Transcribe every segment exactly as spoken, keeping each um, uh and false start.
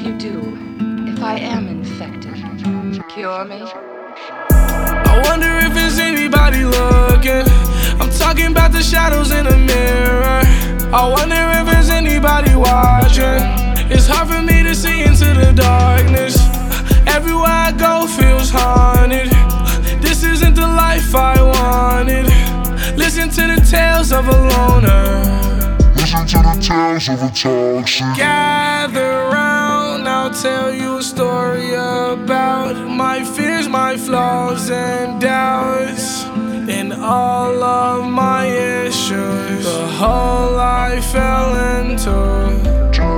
you do if I am infected? Cure me? I wonder if there's anybody looking. I'm talking about the shadows in the mirror. I wonder if there's anybody watching. It's hard for me to see into the darkness. Everywhere I go feels haunted. This isn't the life I wanted. Listen to the tales of a loner. Listen to the tales of a toxic. Gather round, I'll tell you a story about my fears, my flaws and doubts, and all of my issues. The hole I fell into.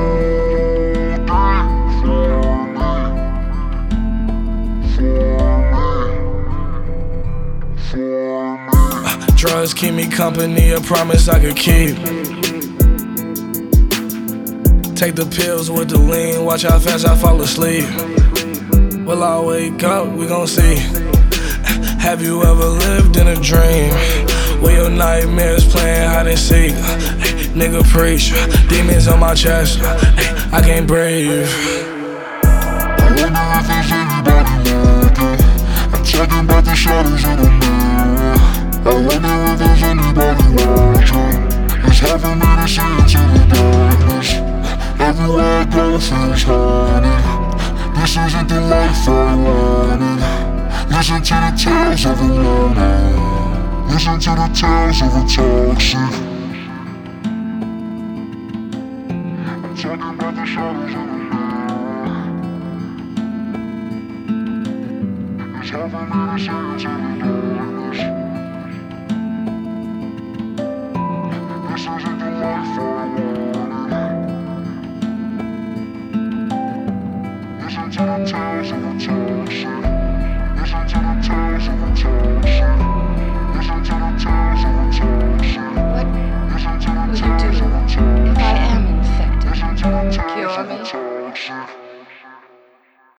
Drugs keep me company, a promise I could keep. Take the pills with the lean, watch how fast I fall asleep. Will I wake up? We gon' see. Have you ever lived in a dream where your nightmares playing hide and seek? Nigga preach, demons on my chest, I can't breathe. I wonder if there's anybody looking. I'm talking about the shadows in the mirror. I wonder if there's anybody watching. It's hard for me to see into the darkness. Everywhere I go feels haunted. This isn't the life I wanted. Listen to the tales of a loner. Listen to the tales of a toxic. I'm talking about the shadows in the mirror. It's hard for me to see into the darkness. This isn't the life I wanted. Listen to the tales of